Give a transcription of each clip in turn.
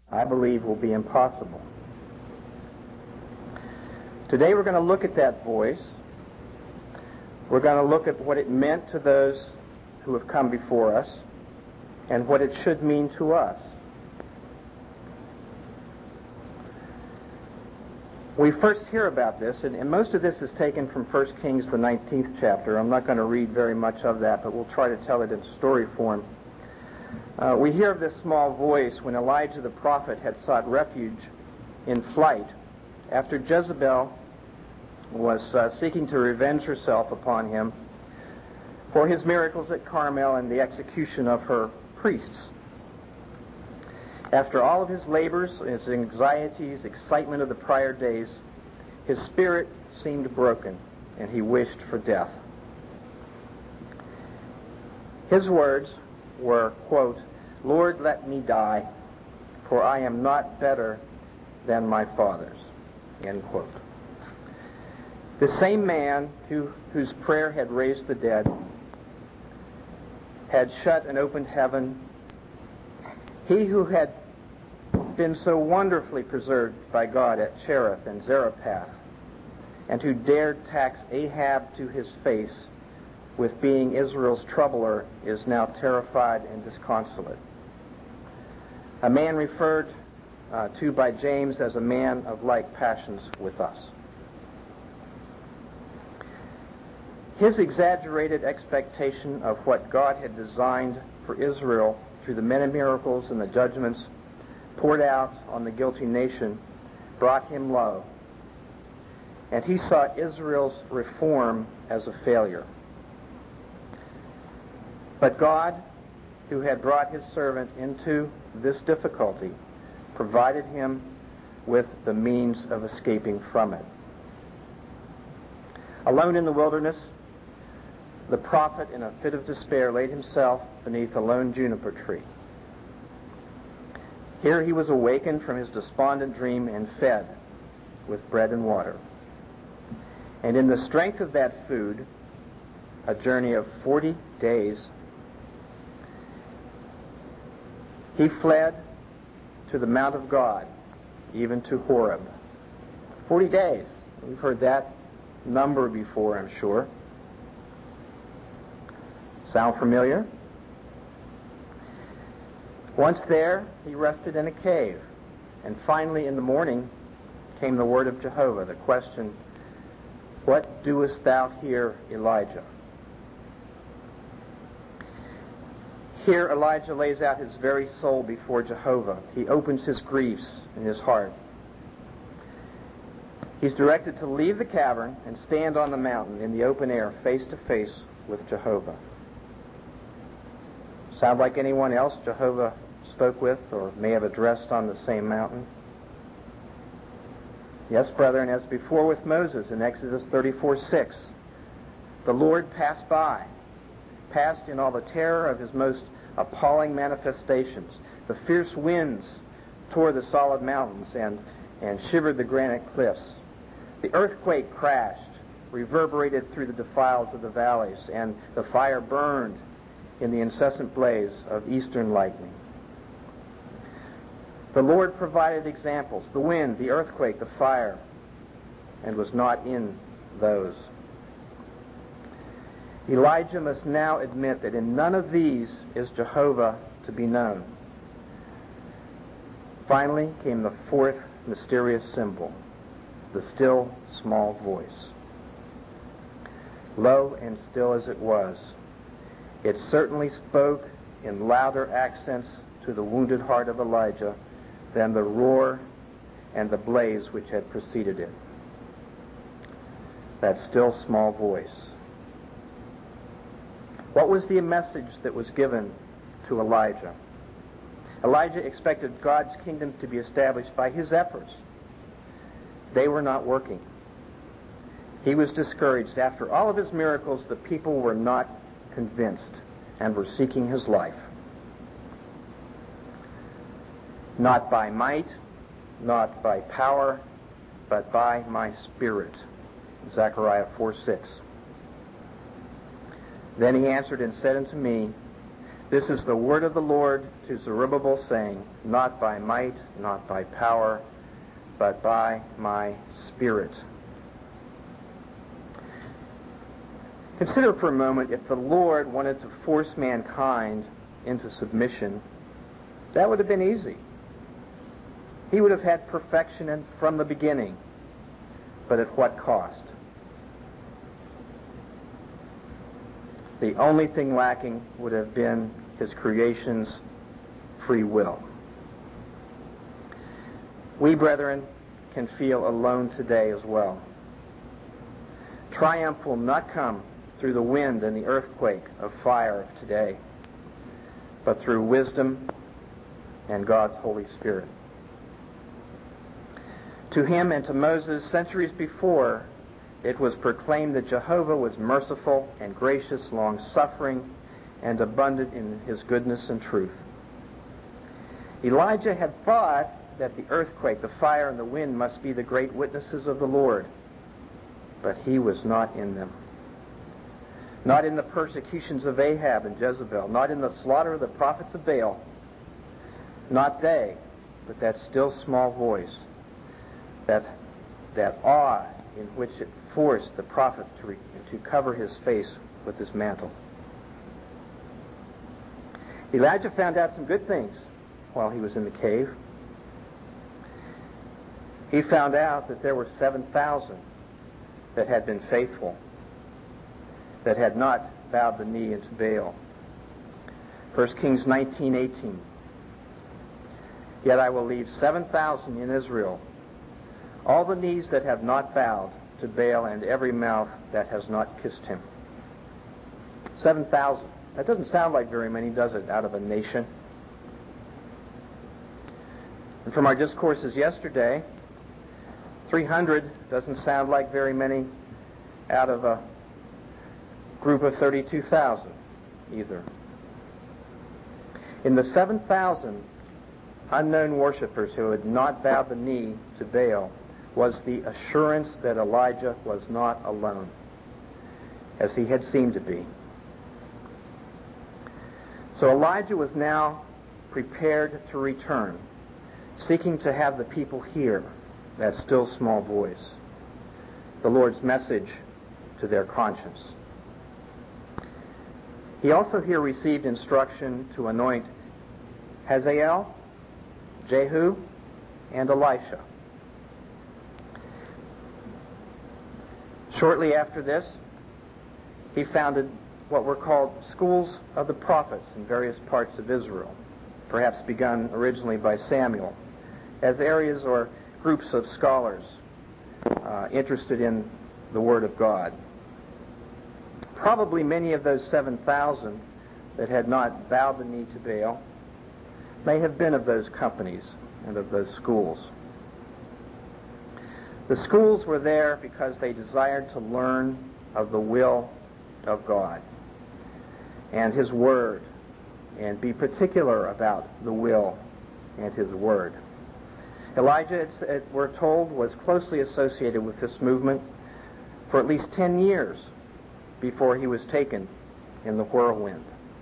I believe will be impossible. Today we're going to look at that voice. We're going to look at what it meant to those who have come before us and what it should mean to us. We first hear about this, and most of this is taken from 1 Kings, the 19th chapter. I'm not going to read very much of that, but we'll try to tell it in story form. We hear of this small voice when Elijah the prophet had sought refuge in flight after Jezebel was seeking to revenge herself upon him for his miracles at Carmel and the execution of her priests. After all of his labors, his anxieties, excitement of the prior days, his spirit seemed broken, and he wished for death. His words were, quote, "Lord, let me die, for I am not better than my fathers," end quote. The same man whose prayer had raised the dead, had shut and opened heaven, he who had been so wonderfully preserved by God at Cherith and Zarephath, and who dared tax Ahab to his face with being Israel's troubler, is now terrified and disconsolate. A man referred to by James as a man of like passions with us. His exaggerated expectation of what God had designed for Israel through the many miracles and the judgments poured out on the guilty nation brought him low, and he saw Israel's reform as a failure. But God, who had brought his servant into this difficulty, provided him with the means of escaping from it. Alone in the wilderness, the prophet, in a fit of despair, laid himself beneath a lone juniper tree. Here he was awakened from his despondent dream and fed with bread and water. And in the strength of that food, a journey of 40 days, he fled to the Mount of God, even to Horeb. 40 days. We've heard that number before, I'm sure. Sound familiar? Once there, he rested in a cave. And finally, in the morning, came the word of Jehovah, the question, "What doest thou here, Elijah?" Here, Elijah lays out his very soul before Jehovah. He opens his griefs in his heart. He's directed to leave the cavern and stand on the mountain in the open air, face to face with Jehovah. Sound like anyone else Jehovah spoke with or may have addressed on the same mountain? Yes, brethren, as before with Moses in Exodus 34:6, the Lord passed by, passed in all the terror of his most appalling manifestations. The fierce winds tore the solid mountains and shivered the granite cliffs. The earthquake crashed, reverberated through the defiles of the valleys, and the fire burned in the incessant blaze of eastern lightning. The Lord provided examples, the wind, the earthquake, the fire, and was not in those. Elijah must now admit that in none of these is Jehovah to be known. Finally came the fourth mysterious symbol, the still small voice. Low and still as it was, it certainly spoke in louder accents to the wounded heart of Elijah than the roar and the blaze which had preceded it. That still small voice. What was the message that was given to Elijah? Elijah expected God's kingdom to be established by his efforts. They were not working. He was discouraged. After all of his miracles, the people were not convinced and were seeking his life. Not by might, not by power, but by my Spirit. Zechariah 4:6. Then he answered and said unto me, This is the word of the Lord to Zerubbabel, saying, not by might, not by power, but by my Spirit. Consider for a moment, if the Lord wanted to force mankind into submission, that would have been easy. He would have had perfection from the beginning, but at what cost? The only thing lacking would have been his creation's free will. We, brethren, can feel alone today as well. Triumph will not come through the wind and the earthquake of fire of today, but through wisdom and God's Holy Spirit. To him and to Moses, centuries before, it was proclaimed that Jehovah was merciful and gracious, long-suffering, and abundant in his goodness and truth. Elijah had thought that the earthquake, the fire, and the wind must be the great witnesses of the Lord, but he was not in them. Not in the persecutions of Ahab and Jezebel, not in the slaughter of the prophets of Baal. Not they, but that still small voice, that awe in which it forced the prophet to cover his face with his mantle. Elijah found out some good things while he was in the cave. He found out that there were 7,000 that had been faithful, that had not bowed the knee into Baal. 1 Kings 19:18. Yet I will leave 7,000 in Israel, all the knees that have not bowed to Baal and every mouth that has not kissed him. 7,000. That doesn't sound like very many, does it, out of a nation? And from our discourses yesterday, 300 doesn't sound like very many out of a group of 32,000 either. In the 7,000 unknown worshipers who had not bowed the knee to Baal was the assurance that Elijah was not alone, as he had seemed to be. So Elijah was now prepared to return, seeking to have the people hear that still small voice, the Lord's message to their conscience. He also here received instruction to anoint Hazael, Jehu, and Elisha. Shortly after this, he founded what were called schools of the prophets in various parts of Israel, perhaps begun originally by Samuel, as areas or groups of scholars interested in the Word of God. Probably many of those 7,000 that had not bowed the knee to Baal may have been of those companies and of those schools. The schools were there because they desired to learn of the will of God and His Word, and be particular about the will and His Word. Elijah, we're told, was closely associated with this movement for at least 10 years before he was taken in the whirlwind.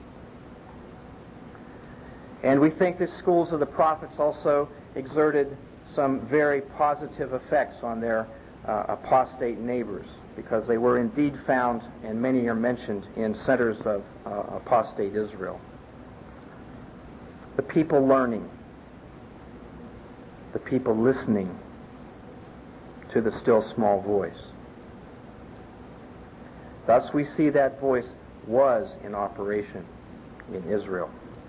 And we think the schools of the prophets also exerted some very positive effects on their apostate neighbors, because they were indeed found, and many are mentioned, in centers of apostate Israel. The people learning, the people listening to the still small voice. Thus we see that voice was in operation in Israel.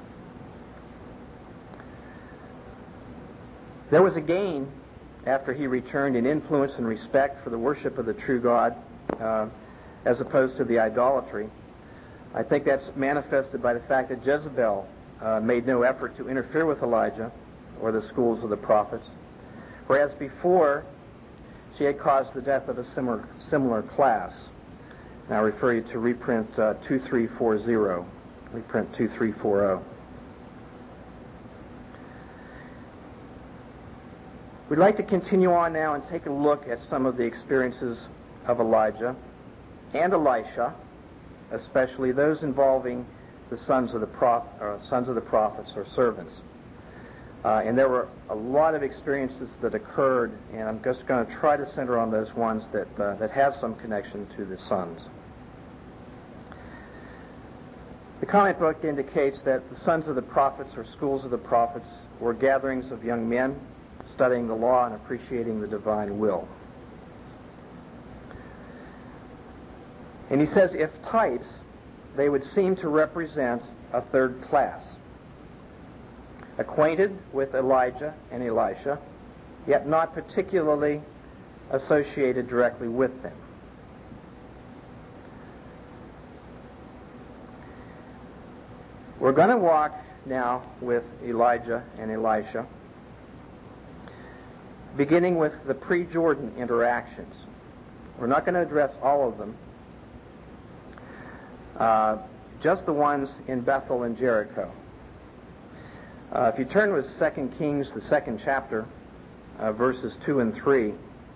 There was a gain after he returned in influence and respect for the worship of the true God, as opposed to the idolatry. I think that's manifested by the fact that Jezebel made no effort to interfere with Elijah or the schools of the prophets, whereas before she had caused the death of a similar class. Now I refer you to reprint 2340, reprint 2340. We'd like to continue on now and take a look at some of the experiences of Elijah and Elisha, especially those involving the sons of the prophets or servants. And there were a lot of experiences that occurred, and I'm just going to try to center on those ones that have some connection to the sons. The comment book indicates that the sons of the prophets or schools of the prophets were gatherings of young men studying the law and appreciating the divine will. And he says, if types, they would seem to represent a third class, acquainted with Elijah and Elisha, yet not particularly associated directly with them. We're going to walk now with Elijah and Elisha, beginning with the pre-Jordan interactions. We're not going to address all of them, just the ones in Bethel and Jericho. If you turn with 2 Kings, the 2nd chapter, verses 2 and 3,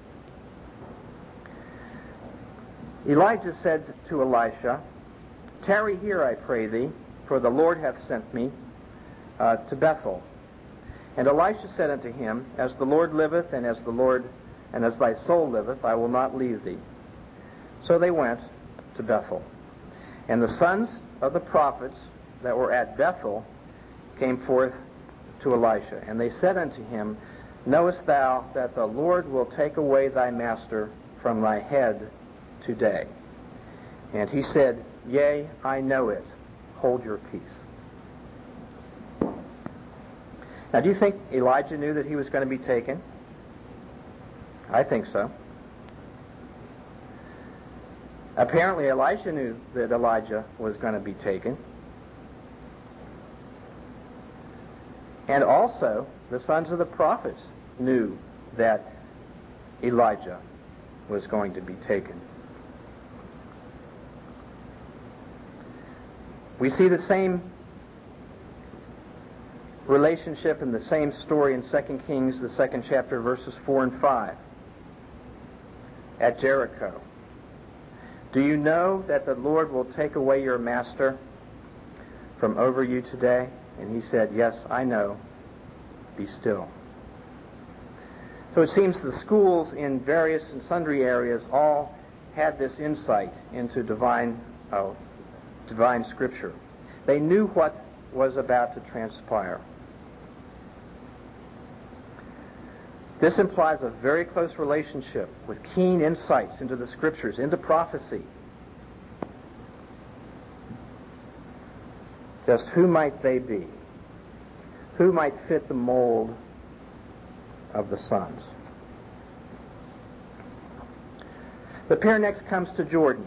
Elijah said to Elisha, "Tarry here, I pray thee, for the Lord hath sent me to Bethel." And Elisha said unto him, "As the Lord liveth, and as thy soul liveth, I will not leave thee." So they went to Bethel. And the sons of the prophets that were at Bethel came forth to Elisha. And they said unto him, "Knowest thou that the Lord will take away thy master from thy head today?" And he said, "Yea, I know it. Hold your peace." Now, do you think Elijah knew that he was going to be taken? I think so. Apparently, Elisha knew that Elijah was going to be taken. And also, the sons of the prophets knew that Elijah was going to be taken. We see the same relationship and the same story in 2 Kings, the 2nd chapter, verses 4 and 5. At Jericho. "Do you know that the Lord will take away your master from over you today?" And he said, "Yes, I know. Be still." So it seems the schools in various and sundry areas all had this insight into divine Scripture. They knew what was about to transpire. This implies a very close relationship with keen insights into the Scriptures, into prophecy. Just who might they be? Who might fit the mold of the sons? The pair next comes to Jordan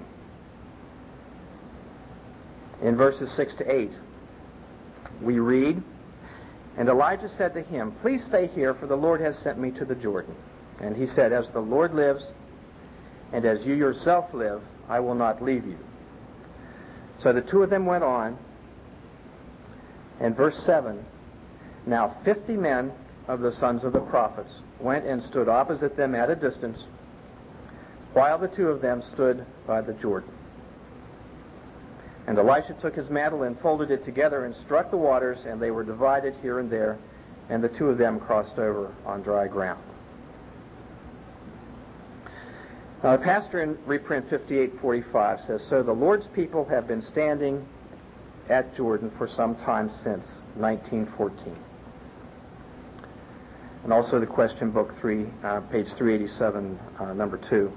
in verses 6 to 8. We read, "And Elijah said to him, Please stay here, for the Lord has sent me to the Jordan. And he said, As the Lord lives, and as you yourself live, I will not leave you. So the two of them went on." And verse 7, "Now 50 men of the sons of the prophets went and stood opposite them at a distance, while the two of them stood by the Jordan. And Elisha took his mantle and folded it together and struck the waters, and they were divided here and there, and the two of them crossed over on dry ground." Now, the pastor in reprint 5845 says, "So the Lord's people have been standing at Jordan for some time since 1914. And also the question book 3, page 387, number 2.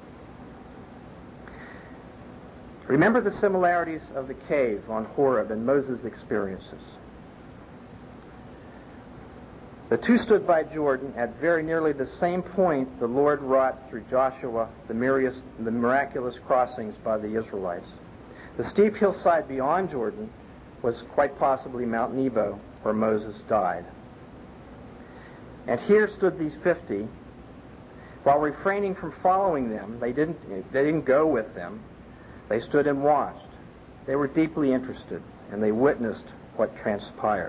Remember the similarities of the cave on Horeb and Moses' experiences. The two stood by Jordan at very nearly the same point the Lord wrought through Joshua the miraculous crossings by the Israelites. The steep hillside beyond Jordan was quite possibly Mount Nebo, where Moses died. And here stood these 50. While refraining from following them, they didn't go with them. They stood and watched. They were deeply interested, and they witnessed what transpired.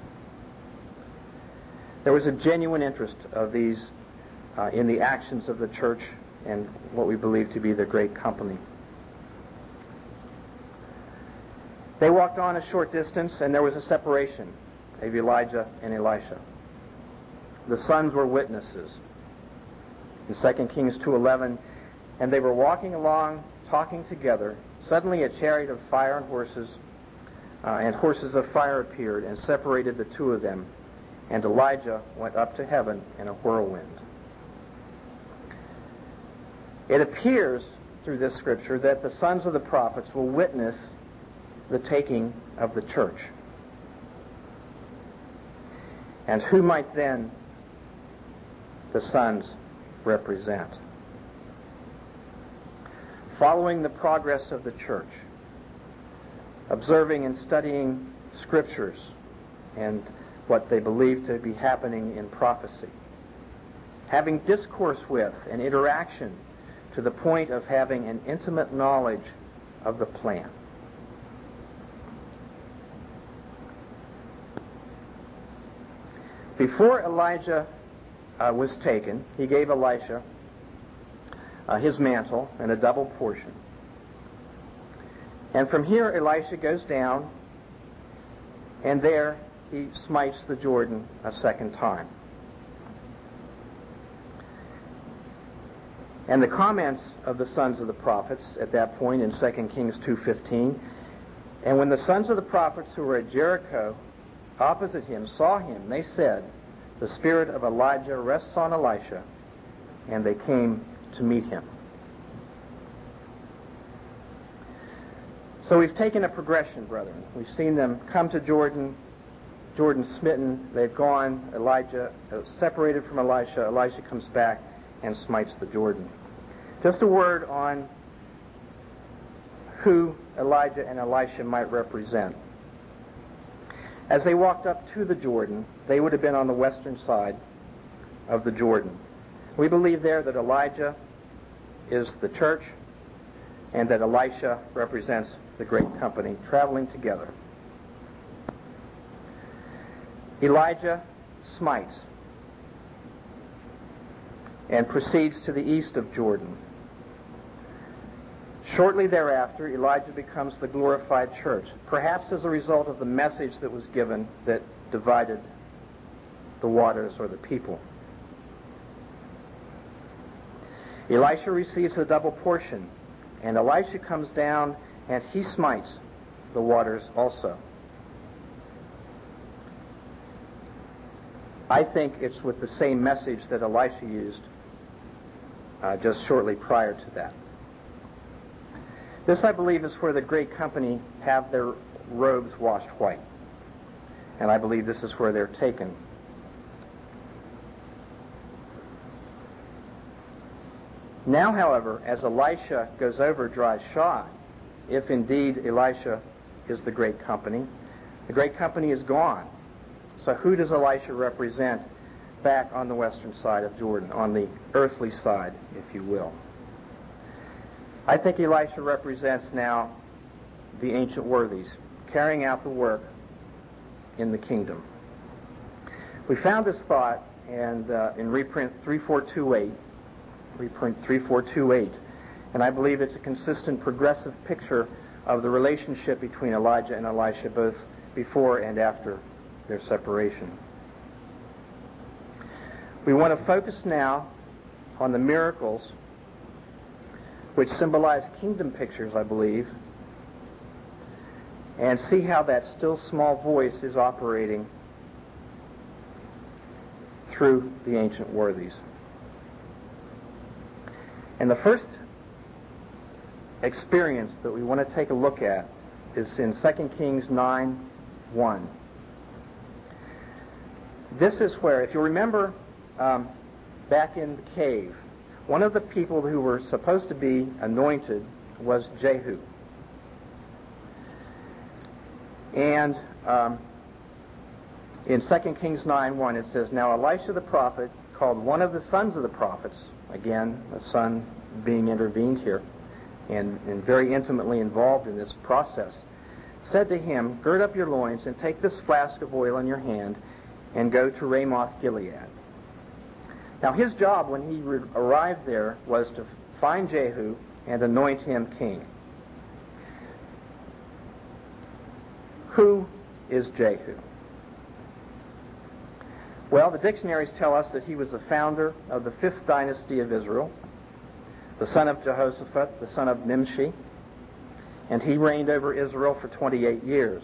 There was a genuine interest of these in the actions of the church and what we believe to be the great company. They walked on a short distance, and there was a separation of Elijah and Elisha. The sons were witnesses. In 2 Kings 2:11, and they were walking along, talking together. Suddenly a chariot of fire and horses of fire appeared and separated the two of them. And Elijah went up to heaven in a whirlwind. It appears through this scripture that the sons of the prophets will witness the taking of the church. And who might then the sons represent? Following the progress of the church, observing and studying scriptures and what they believe to be happening in prophecy, having discourse with and interaction to the point of having an intimate knowledge of the plan. Before Elijah was taken, he gave Elisha his mantle and a double portion. And from here, Elisha goes down, and there he smites the Jordan a second time. And the comments of the sons of the prophets at that point in 2 Kings 2:15, and when the sons of the prophets who were at Jericho opposite him saw him, they said, "The spirit of Elijah rests on Elisha," and they came to meet him. So we've taken a progression, brethren. We've seen them come to Jordan, Jordan smitten, they've gone, Elijah separated from Elisha, Elisha comes back and smites the Jordan. Just a word on who Elijah and Elisha might represent. As they walked up to the Jordan, they would have been on the western side of the Jordan. We believe there that Elijah is the church and that Elisha represents the great company traveling together. Elijah smites and proceeds to the east of Jordan. Shortly thereafter, Elijah becomes the glorified church, perhaps as a result of the message that was given that divided the waters or the people. Elisha receives a double portion, and Elisha comes down and he smites the waters also. I think it's with the same message that Elisha used just shortly prior to that. This, I believe, is where the great company have their robes washed white. And I believe this is where they're taken. Now, however, as Elisha goes over dry shod, if indeed Elisha is the great company is gone. So who does Elisha represent back on the western side of Jordan, on the earthly side, if you will? I think Elisha represents now the ancient worthies, carrying out the work in the kingdom. We found this thought in reprint 3428, and I believe it's a consistent progressive picture of the relationship between Elijah and Elisha, both before and after their separation. We want to focus now on the miracles which symbolize kingdom pictures, I believe, and see how that still small voice is operating through the ancient worthies. And the first experience that we want to take a look at is in 2 Kings 9:1. This is where, if you remember back in the cave, one of the people who were supposed to be anointed was Jehu. And in 2 Kings 9:1 it says, "Now Elisha the prophet called one of the sons of the prophets," again, a son being intervened here, and very intimately involved in this process, "said to him, 'Gird up your loins and take this flask of oil in your hand and go to Ramoth Gilead.'" Now his job when he arrived there was to find Jehu and anoint him king. Who is Jehu? Well, the dictionaries tell us that he was the founder of the 5th dynasty of Israel, the son of Jehoshaphat, the son of Nimshi, and he reigned over Israel for 28 years.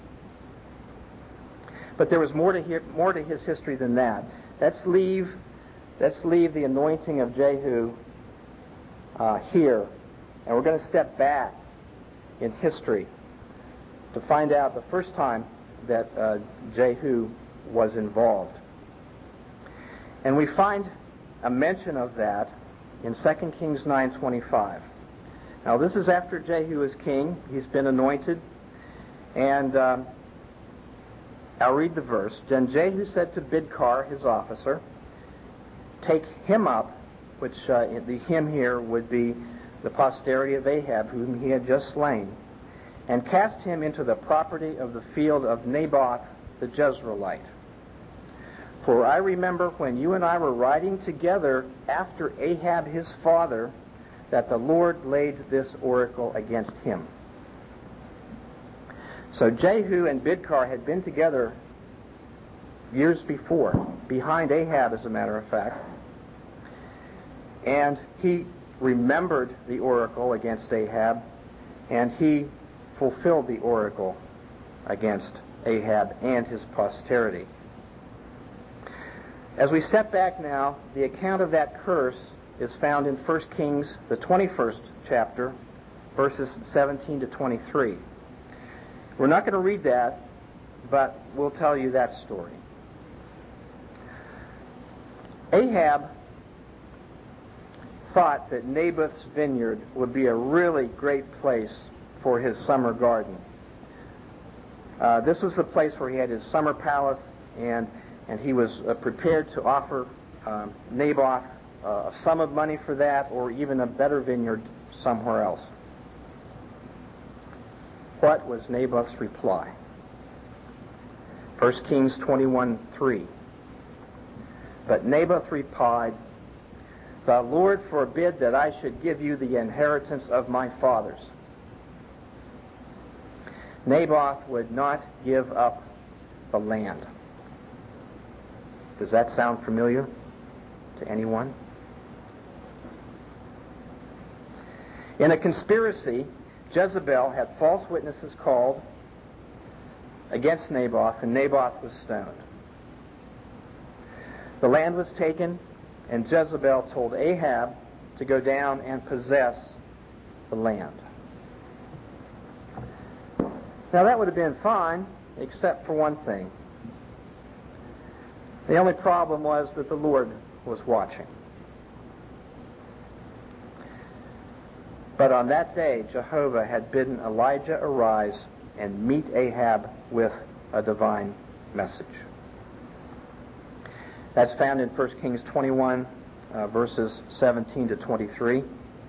But there was more to his history than that. Let's leave the anointing of Jehu here, and we're going to step back in history to find out the first time that Jehu was involved. And we find a mention of that in 2 Kings 9:25. Now, this is after Jehu is king. He's been anointed. And I'll read the verse. Then Jehu said to Bidkar, his officer, "Take him up," which the him here would be the posterity of Ahab, whom he had just slain, "and cast him into the property of the field of Naboth the Jezreelite. For I remember when you and I were riding together after Ahab his father, that the Lord laid this oracle against him." So Jehu and Bidkar had been together years before, behind Ahab, as a matter of fact. And he remembered the oracle against Ahab, and he fulfilled the oracle against Ahab and his posterity. As we step back now, the account of that curse is found in 1 Kings, the 21st chapter, verses 17 to 23. We're not going to read that, but we'll tell you that story. Ahab thought that Naboth's vineyard would be a really great place for his summer garden. This was the place where he had his summer palace, and he was prepared to offer Naboth a sum of money for that, or even a better vineyard somewhere else. What was Naboth's reply? 1 Kings 21:3. But Naboth replied, "The Lord forbid that I should give you the inheritance of my fathers." Naboth would not give up the land. Does that sound familiar to anyone? In a conspiracy, Jezebel had false witnesses called against Naboth, and Naboth was stoned. The land was taken, and Jezebel told Ahab to go down and possess the land. Now, that would have been fine, except for one thing. The only problem was that the Lord was watching. But on that day, Jehovah had bidden Elijah arise and meet Ahab with a divine message. That's found in 1 Kings 21, verses 17 to 23.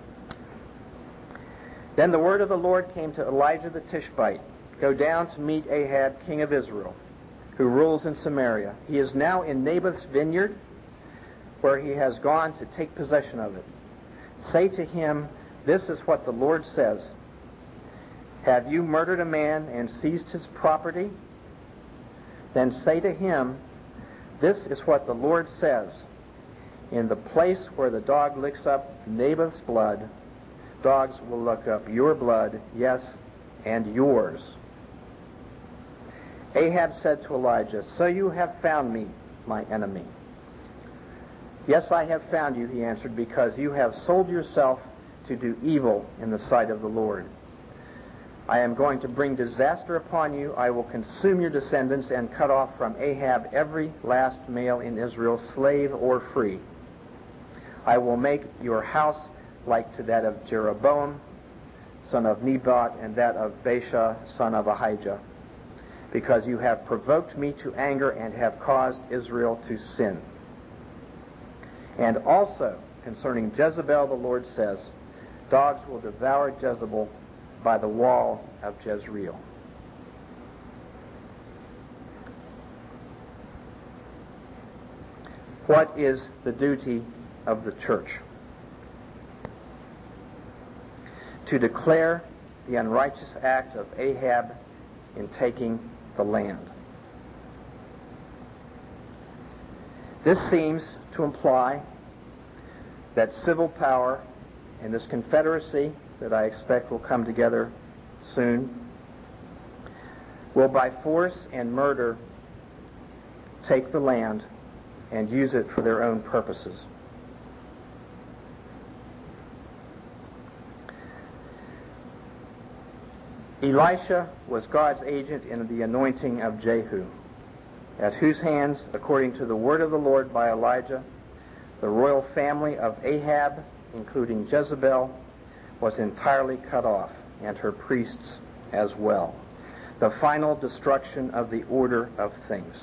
Then the word of the Lord came to Elijah the Tishbite, "Go down to meet Ahab, king of Israel, who rules in Samaria. He is now in Naboth's vineyard, where he has gone to take possession of it. Say to him, this is what the Lord says. Have you murdered a man and seized his property? Then say to him, this is what the Lord says. In the place where the dog licks up Naboth's blood, dogs will lick up your blood, yes, and yours." Ahab said to Elijah, "So you have found me, my enemy." "Yes, I have found you," he answered, "because you have sold yourself to do evil in the sight of the Lord. I am going to bring disaster upon you. I will consume your descendants and cut off from Ahab every last male in Israel, slave or free. I will make your house like to that of Jeroboam, son of Nebat, and that of Baasha, son of Ahijah, because you have provoked me to anger and have caused Israel to sin. And also, concerning Jezebel, the Lord says, dogs will devour Jezebel by the wall of Jezreel." What is the duty of the church? To declare the unrighteous act of Ahab in taking the land. This seems to imply that civil power in this confederacy that I expect will come together soon will by force and murder take the land and use it for their own purposes. Elisha was God's agent in the anointing of Jehu, at whose hands, according to the word of the Lord by Elijah, the royal family of Ahab, including Jezebel, was entirely cut off, and her priests as well. The final destruction of the order of things.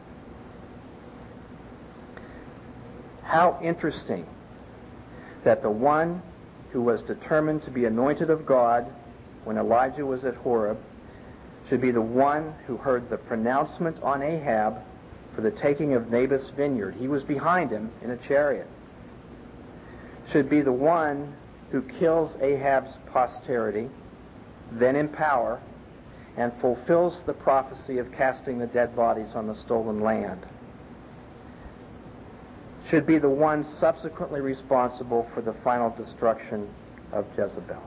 How interesting that the one who was determined to be anointed of God when Elijah was at Horeb should be the one who heard the pronouncement on Ahab for the taking of Naboth's vineyard. He was behind him in a chariot. Should be the one who kills Ahab's posterity, then in power, and fulfills the prophecy of casting the dead bodies on the stolen land. Should be the one subsequently responsible for the final destruction of Jezebel.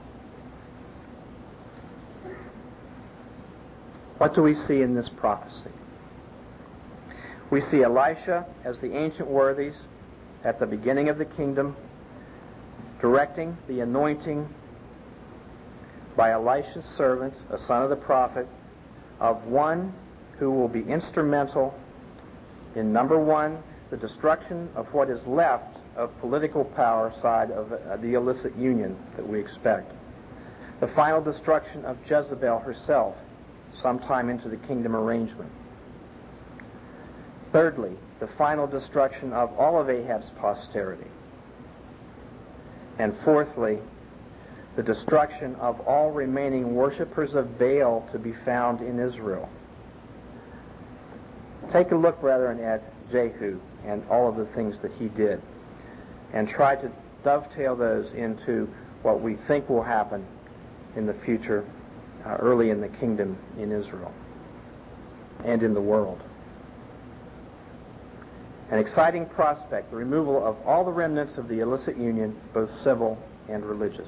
What do we see in this prophecy? We see Elisha as the ancient worthies at the beginning of the kingdom, directing the anointing by Elisha's servant, a son of the prophet, of one who will be instrumental in, number one, the destruction of what is left of political power side of the illicit union that we expect. The final destruction of Jezebel herself sometime into the kingdom arrangement. Thirdly, the final destruction of all of Ahab's posterity. And fourthly, the destruction of all remaining worshippers of Baal to be found in Israel. Take a look, brethren, at Jehu and all of the things that he did, and try to dovetail those into what we think will happen in the future, early in the kingdom in Israel and in the world. An exciting prospect, the removal of all the remnants of the illicit union, both civil and religious.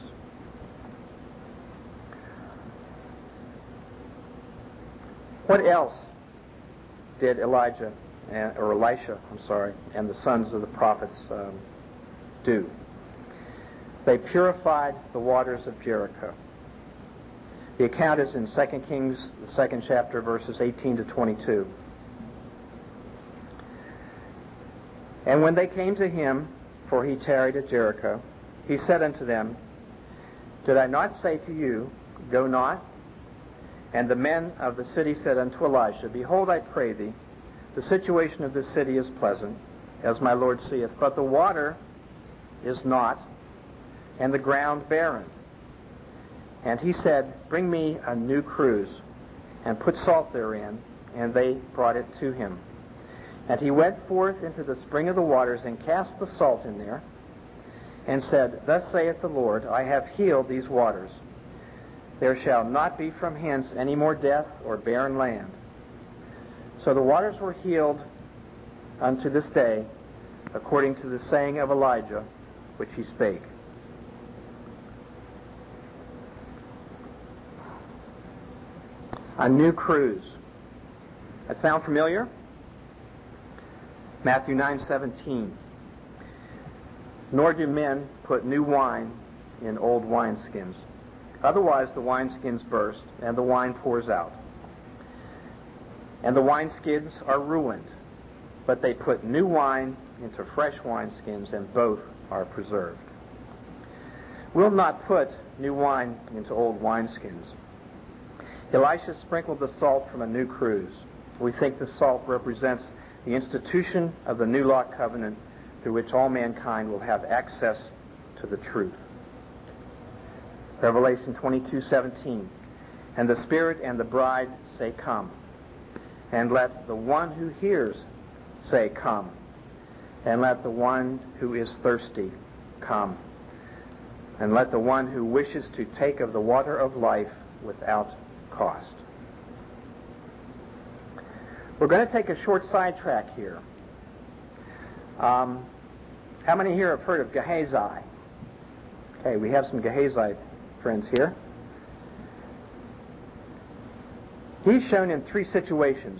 What else did Elisha and the sons of the prophets do? They purified the waters of Jericho. The account is in 2 Kings, the 2nd chapter, verses 18 to 22. And when they came to him, for he tarried at Jericho, he said unto them, Did I not say to you, Go not? And the men of the city said unto Elisha, Behold, I pray thee, the situation of this city is pleasant, as my Lord seeth, but the water is not, and the ground barren. And he said, Bring me a new cruse, and put salt therein. And they brought it to him. And he went forth into the spring of the waters, and cast the salt in there, and said, Thus saith the Lord, I have healed these waters. There shall not be from hence any more death or barren land. So the waters were healed unto this day, according to the saying of Elijah, which he spake. A new cruse. That sound familiar? Matthew 9:17. Nor do men put new wine in old wineskins. Otherwise the wineskins burst, and the wine pours out. And the wineskins are ruined. But they put new wine into fresh wineskins, and both are preserved. We'll not put new wine into old wineskins. Elisha sprinkled the salt from a new cruse. We think the salt represents the institution of the new law covenant through which all mankind will have access to the truth. Revelation 22:17. And the Spirit and the bride say, Come. And let the one who hears say, Come. And let the one who is thirsty come. And let the one who wishes to take of the water of life without cost. We're going to take a short sidetrack here. How many here have heard of Gehazi? Okay, we have some Gehazi friends here. He's shown in three situations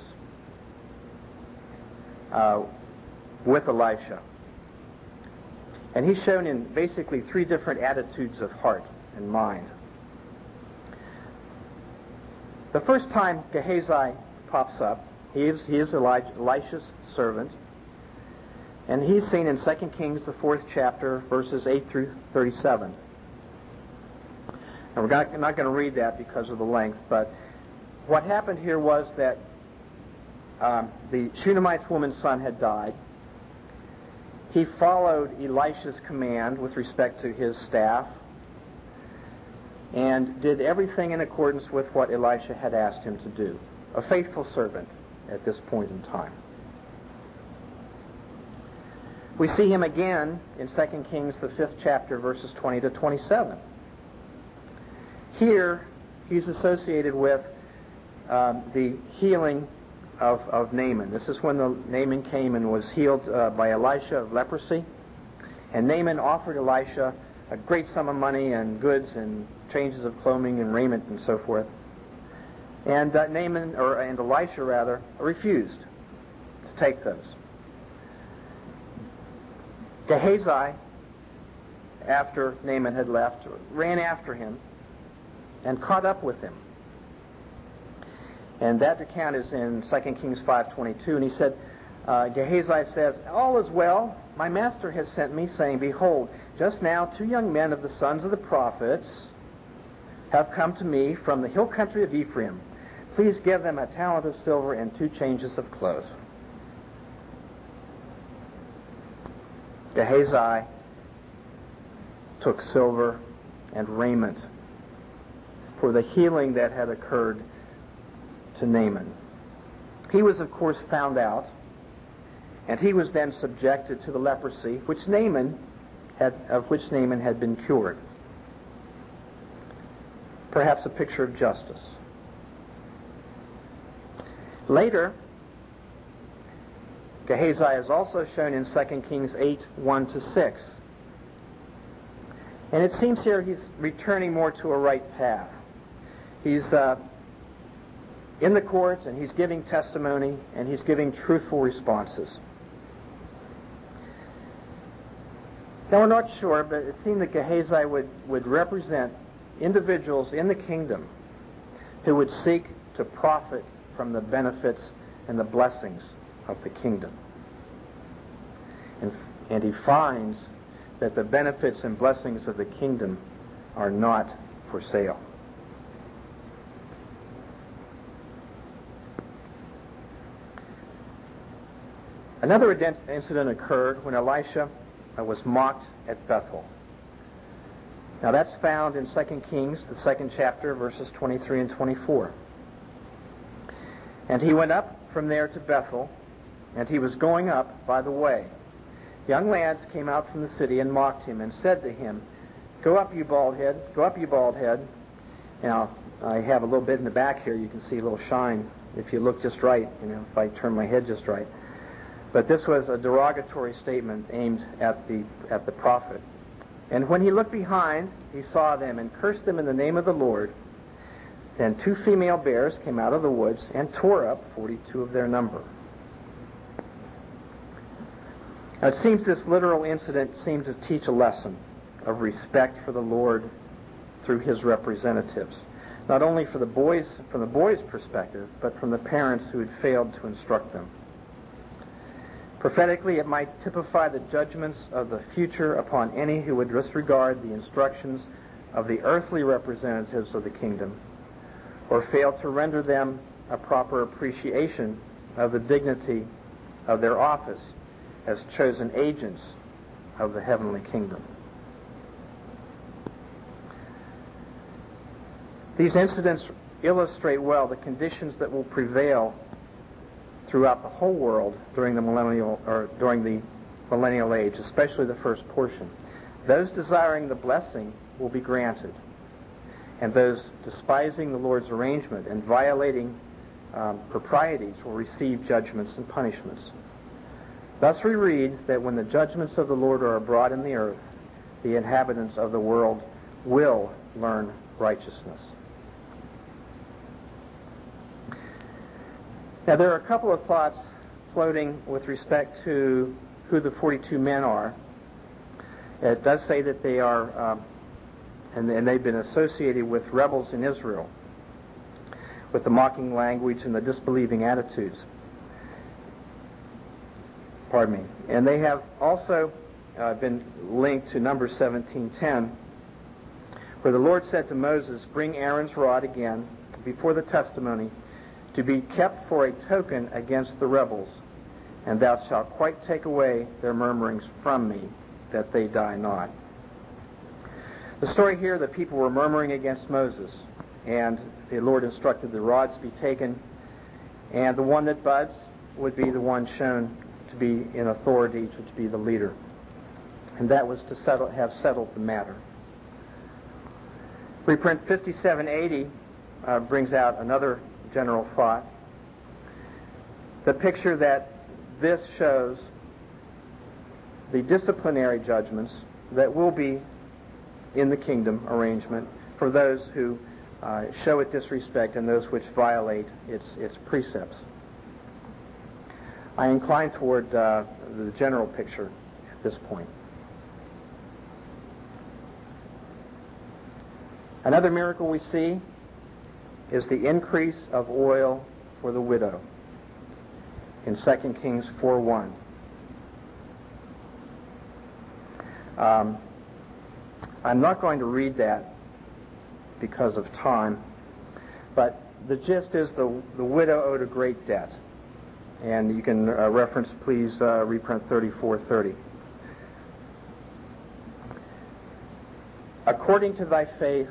with Elisha. And he's shown in basically three different attitudes of heart and mind. The first time Gehazi pops up, he is Elisha's servant, and he's seen in 2 Kings, the 4th chapter, verses 8 through 37. And we're not going to read that because of the length, but what happened here was that the Shunammite woman's son had died. He followed Elisha's command with respect to his staff and did everything in accordance with what Elisha had asked him to do. A faithful servant at this point in time. We see him again in 2 Kings, the 5th chapter, verses 20 to 27. Here, he's associated with the healing of Naaman. This is when Naaman came and was healed by Elisha of leprosy. And Naaman offered Elisha a great sum of money and goods and changes of clothing and raiment and so forth. And Elisha refused to take those. Gehazi, after Naaman had left, ran after him and caught up with him. And that account is in 2 Kings 5:22. And he said, Gehazi says, "All is well. My master has sent me, saying, Behold, just now 2 young men of the sons of the prophets have come to me from the hill country of Ephraim. Please give them a talent of silver and 2 changes of clothes." Gehazi took silver and raiment for the healing that had occurred to Naaman. He was, of course, found out, and he was then subjected to the leprosy of which Naaman had been cured. Perhaps a picture of justice. Later, Gehazi is also shown in 2 Kings 8, 1-6. And it seems here he's returning more to a right path. He's in the court, and he's giving testimony, and he's giving truthful responses. Now, we're not sure, but it seemed that Gehazi would represent individuals in the kingdom who would seek to profit from the benefits and the blessings of the kingdom. And he finds that the benefits and blessings of the kingdom are not for sale. Another incident occurred when Elisha was mocked at Bethel. Now that's found in 2 Kings, the 2nd chapter, verses 23 and 24. And he went up from there to Bethel, and he was going up by the way. Young lads came out from the city and mocked him and said to him, "Go up, you bald head. Go up, you bald head." Now, I have a little bit in the back here. You can see a little shine if you look just right, if I turn my head just right. But this was a derogatory statement aimed at the prophet. And when he looked behind, he saw them and cursed them in the name of the Lord. Then 2 female bears came out of the woods and tore up 42 of their number. Now it seems this literal incident seemed to teach a lesson of respect for the Lord through his representatives, not only from the boys' perspective, but from the parents who had failed to instruct them. Prophetically, it might typify the judgments of the future upon any who would disregard the instructions of the earthly representatives of the kingdom, or fail to render them a proper appreciation of the dignity of their office as chosen agents of the heavenly kingdom. These incidents illustrate well the conditions that will prevail throughout the whole world during the millennial age, especially the first portion. Those desiring the blessing will be granted, and those despising the Lord's arrangement and violating proprieties will receive judgments and punishments. Thus we read that when the judgments of the Lord are abroad in the earth, the inhabitants of the world will learn righteousness. Now there are a couple of thoughts floating with respect to who the 42 men are. It does say that they are, and they've been associated with rebels in Israel, with the mocking language and the disbelieving attitudes. Pardon me. And they have also been linked to Numbers 17:10, where the Lord said to Moses, "Bring Aaron's rod again before the testimony, to be kept for a token against the rebels, and thou shalt quite take away their murmurings from me, that they die not." The story here, the people were murmuring against Moses, and the Lord instructed the rods be taken, and the one that buds would be the one shown to be in authority, to be the leader. And that was to have settled the matter. Reprint 5780 brings out another general thought. The picture that this shows the disciplinary judgments that will be in the kingdom arrangement for those who show it disrespect and those which violate its precepts. I incline toward the general picture at this point. Another miracle we see is the increase of oil for the widow in 2 Kings 4:1. I'm not going to read that because of time, but the gist is the widow owed a great debt. And you can reference, please, reprint 34:30. According to thy faith,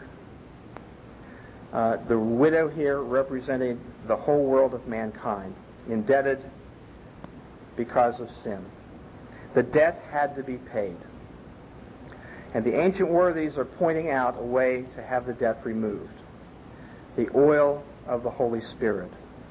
the widow here represented the whole world of mankind, indebted because of sin. The debt had to be paid. And the ancient worthies are pointing out a way to have the debt removed. The oil of the Holy Spirit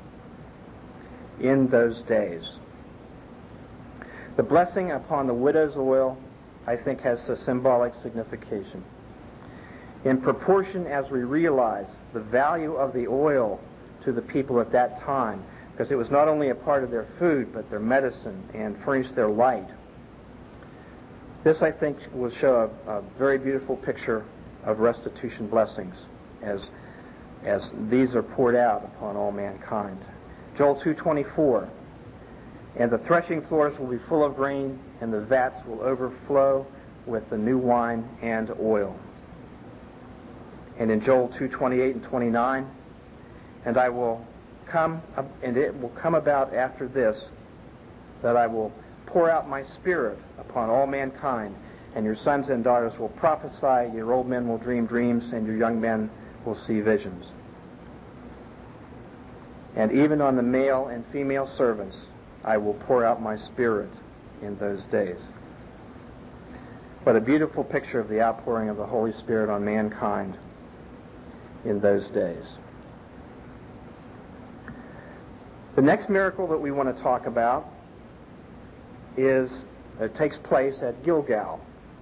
in those days. The blessing upon the widow's oil, I think, has a symbolic signification. In proportion as we realize the value of the oil to the people at that time, because it was not only a part of their food, but their medicine and furnished their light. This, I think, will show a very beautiful picture of restitution blessings as these are poured out upon all mankind. Joel 2:24, and the threshing floors will be full of grain, and the vats will overflow with the new wine and oil. And in Joel 2:28 and 29, and I will come, and it will come about after this, that I will pour out my spirit upon all mankind, and your sons and daughters will prophesy, your old men will dream dreams, and your young men will see visions. And even on the male and female servants I will pour out my spirit in those days. What a beautiful picture of the outpouring of the Holy Spirit on mankind in those days. The next miracle that we want to talk about takes place at Gilgal.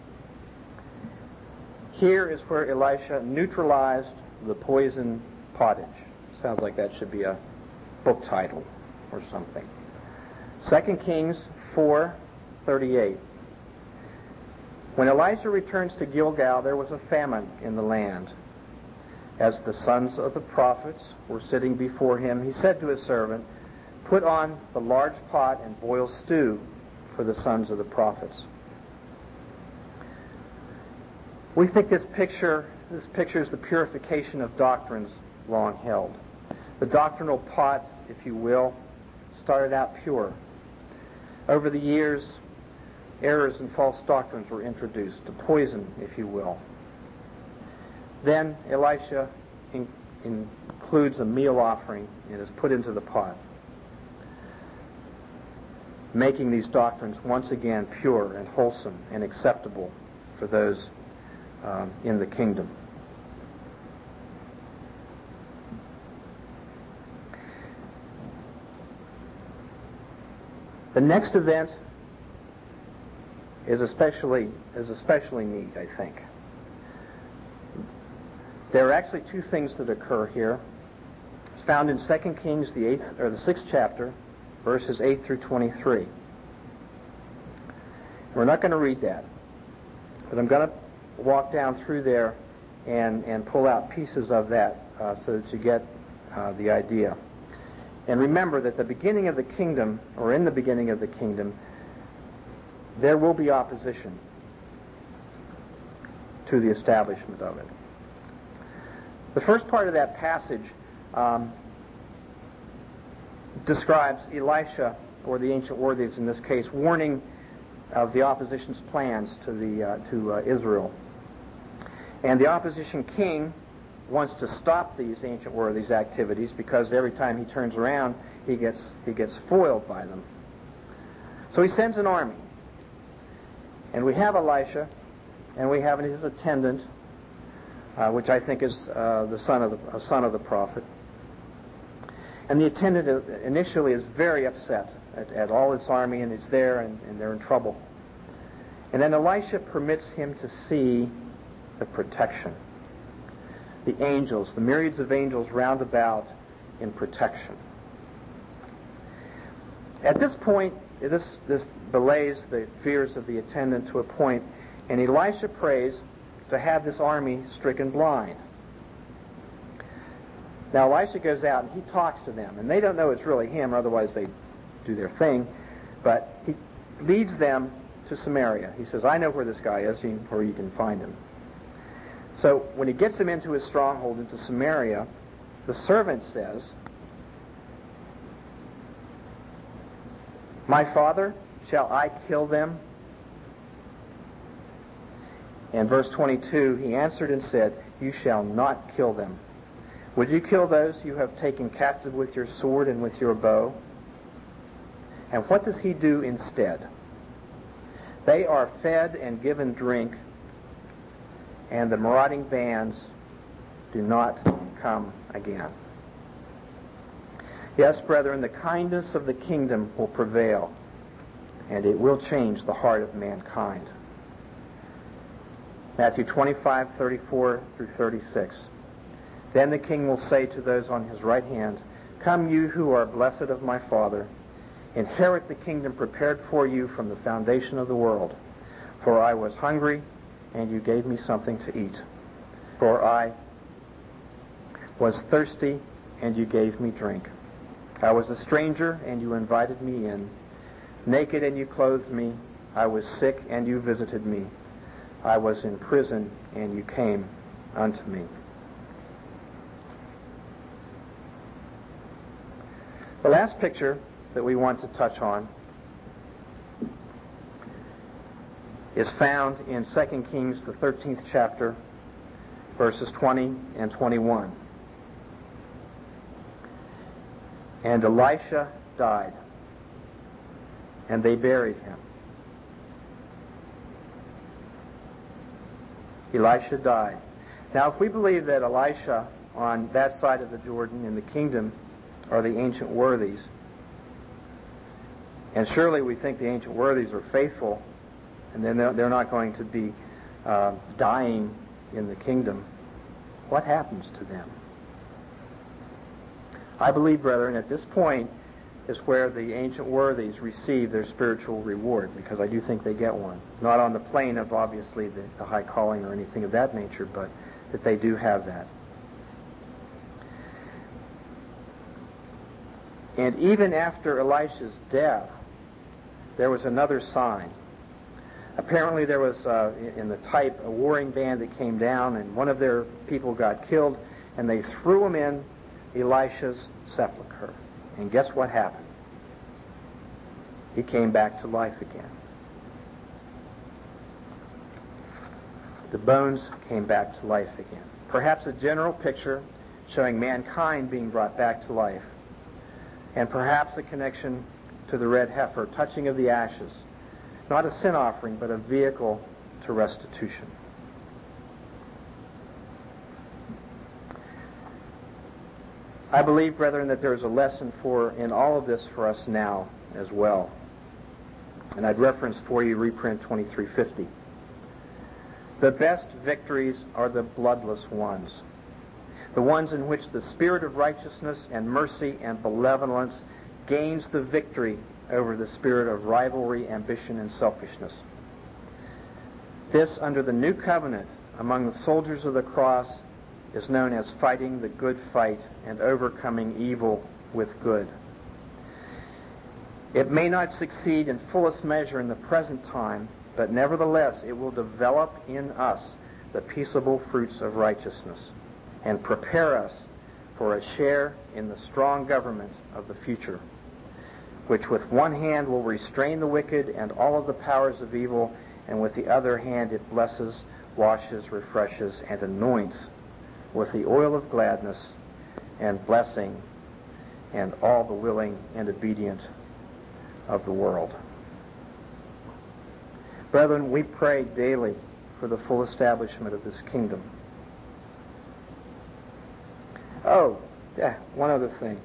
Here is where Elisha neutralized the poison pottage. Sounds like that should be a book title or something. 2 Kings 4:38. When Elisha returns to Gilgal, there was a famine in the land. As the sons of the prophets were sitting before him, he said to his servant, "Put on the large pot and boil stew for the sons of the prophets." We think this pictures the purification of doctrines long held. The doctrinal pot, if you will, started out pure. Over the years, errors and false doctrines were introduced, a poison, if you will. Then Elisha includes a meal offering and is put into the pot, making these doctrines once again pure and wholesome and acceptable for those in the kingdom. The next event is especially neat, I think. There are actually two things that occur here. It's found in 2 Kings, the 6th chapter, verses 8 through 23. We're not going to read that, but I'm going to walk down through there and pull out pieces of that so that you get the idea. And remember that the beginning of the kingdom, or in the beginning of the kingdom, there will be opposition to the establishment of it. The first part of that passage describes Elisha, or the ancient worthies in this case, warning of the opposition's plans to Israel. And the opposition king wants to stop these ancient worthies' activities because every time he turns around, he gets foiled by them. So he sends an army. And we have Elisha, and we have his attendant, which I think is the son of the prophet. And the attendant initially is very upset at all this army, and it's there, and they're in trouble. And then Elisha permits him to see the protection. The angels, the myriads of angels round about in protection. At this point, this belays the fears of the attendant to a point, and Elisha prays to have this army stricken blind. Now Elisha goes out and he talks to them, and they don't know it's really him, otherwise they do their thing, but he leads them to Samaria. He says, I know where this guy is, where you can find him. So when he gets him into his stronghold, into Samaria, the servant says, My father, shall I kill them? And verse 22, he answered and said, You shall not kill them. Would you kill those you have taken captive with your sword and with your bow? And what does he do instead? They are fed and given drink, and the marauding bands do not come again. Yes, brethren, the kindness of the kingdom will prevail, and it will change the heart of mankind. Matthew 25:34 through 36. Then the king will say to those on his right hand, Come you who are blessed of my Father, inherit the kingdom prepared for you from the foundation of the world. For I was hungry, and you gave me something to eat. For I was thirsty, and you gave me drink. I was a stranger, and you invited me in. Naked, and you clothed me. I was sick, and you visited me. I was in prison, and you came unto me. The last picture that we want to touch on is found in 2 Kings, the 13th chapter, verses 20 and 21. And Elisha died, and they buried him. Elisha died. Now, if we believe that Elisha on that side of the Jordan in the kingdom are the ancient worthies, and surely we think the ancient worthies are faithful, and then they're not going to be dying in the kingdom, what happens to them? I believe, brethren, at this point is where the ancient worthies receive their spiritual reward, because I do think they get one. Not on the plane of, obviously, the high calling or anything of that nature, but that they do have that. And even after Elisha's death, there was another sign. Apparently there was, in the type, a warring band that came down, and one of their people got killed, and they threw him in Elisha's sepulcher. And guess what happened? He came back to life again. The bones came back to life again. Perhaps a general picture showing mankind being brought back to life. And perhaps a connection to the red heifer, touching of the ashes. Not a sin offering, but a vehicle to restitution. I believe, brethren, that there is a lesson in all of this for us now as well. And I'd reference for you reprint 2350. The best victories are the bloodless ones, the ones in which the spirit of righteousness and mercy and benevolence gains the victory over the spirit of rivalry, ambition, and selfishness. This, under the new covenant among the soldiers of the cross, is known as fighting the good fight and overcoming evil with good. It may not succeed in fullest measure in the present time, but nevertheless it will develop in us the peaceable fruits of righteousness and prepare us for a share in the strong government of the future, which with one hand will restrain the wicked and all of the powers of evil, and with the other hand it blesses, washes, refreshes, and anoints with the oil of gladness and blessing and all the willing and obedient of the world. Brethren, we pray daily for the full establishment of this kingdom. Oh, yeah, one other thing.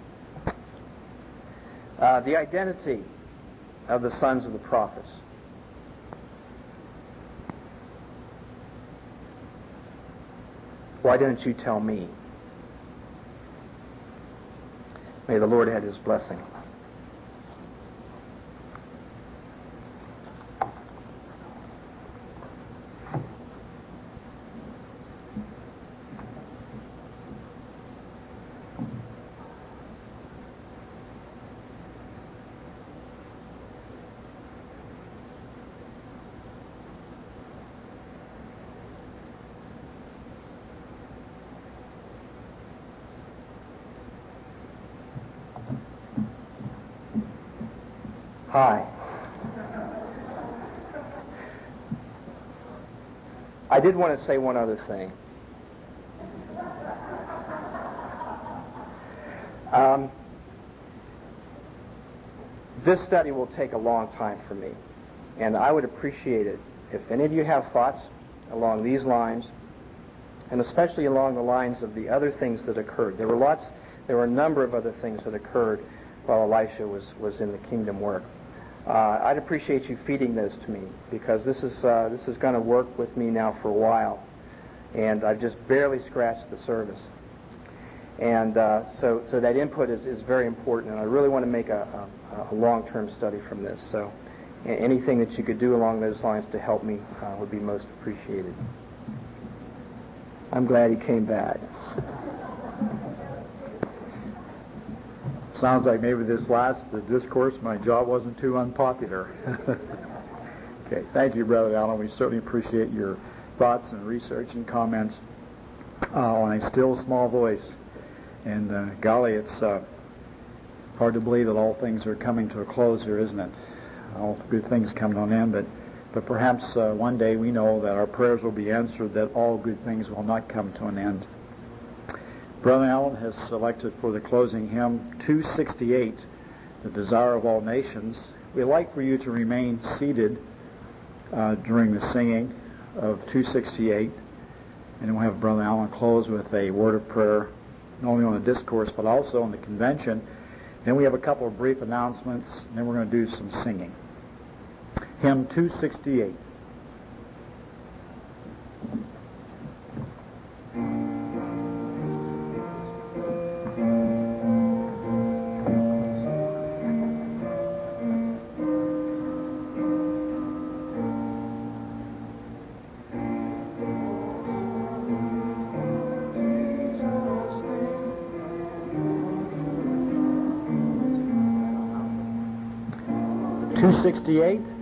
The identity of the sons of the prophets. Why don't you tell me? May the Lord add His blessing. Hi. I did want to say one other thing. This study will take a long time for me, and I would appreciate it if any of you have thoughts along these lines, and especially along the lines of the other things that occurred. There were a number of other things that occurred while Elisha was in the kingdom work. I'd appreciate you feeding those to me, because this is going to work with me now for a while, and I've just barely scratched the surface. And so that input is very important, and I really want to make a long-term study from this. So anything that you could do along those lines to help me would be most appreciated. I'm glad he came back. Sounds like maybe this last discourse, my job wasn't too unpopular. Okay, thank you, Brother Allen. We certainly appreciate your thoughts and research and comments on a still small voice. And golly, it's hard to believe that all things are coming to a close here, isn't it? All good things come to an end, but perhaps one day we know that our prayers will be answered, that all good things will not come to an end. Brother Allen has selected for the closing hymn 268, The Desire of All Nations. We'd like for you to remain seated during the singing of 268, and then we'll have Brother Allen close with a word of prayer, not only on the discourse but also on the convention. Then we have a couple of brief announcements, and then we're going to do some singing. Hymn 268. '68.